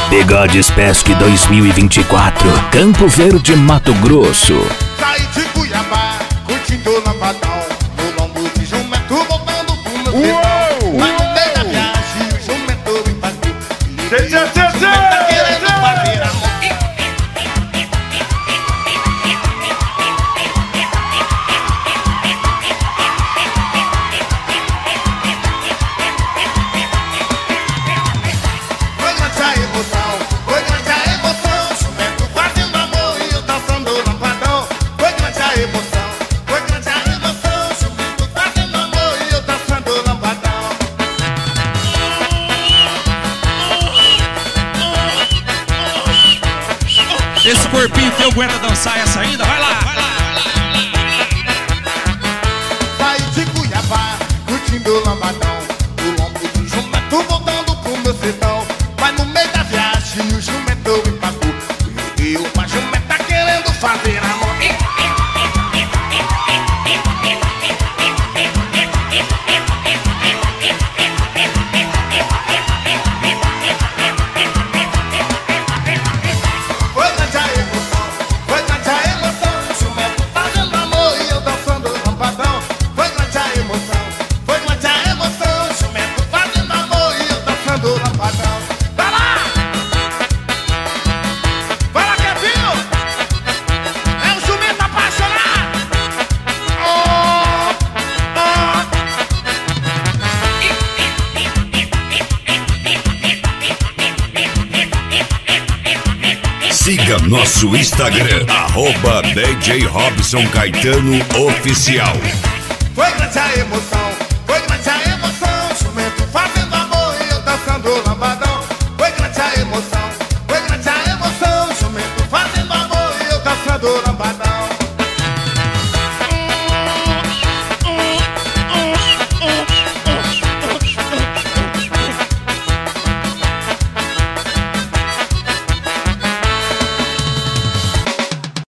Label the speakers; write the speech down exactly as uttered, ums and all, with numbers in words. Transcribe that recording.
Speaker 1: Bigodes Pesque dois mil e vinte e quatro, Campo Verde, Mato Grosso.
Speaker 2: Saí de Cuiabá, curtindo o Lavadão, no lombo de jumento, voltando pro meu sertão. Mas no meio da viagem, o jumento me pagou. O jumento tá querendo fazer amor. Foi grande a emoção, foi grande a emoção, jumento fazendo amor e eu dançando o lampadão. Foi grande a emoção, foi grande a emoção, jumento fazendo amor e eu dançando o lampadão.
Speaker 3: Esse corpinho teu aguenta dançar essa ainda? Vai lá, vai lá.
Speaker 2: Saí de Cuiabá, curtindo o lambadão, no lombo de jumento, voltando pro meu sertão. Mas no meio da viagem o jumento me pagou. E eu, a jumenta tá querendo fazer amor. Foi grande a emoção, foi grande a emoção, jumento fazendo amor e eu dançando o lampadão. Foi grande a emoção, foi grande a emoção, jumento fazendo amor e eu dançando o lampadão. Vai lá! Vai lá, Kevin! É um jumento apaixonado! Oh, oh.
Speaker 4: Siga nosso Instagram, arroba D J Robson Caetano Oficial.
Speaker 2: Foi grande a emoção,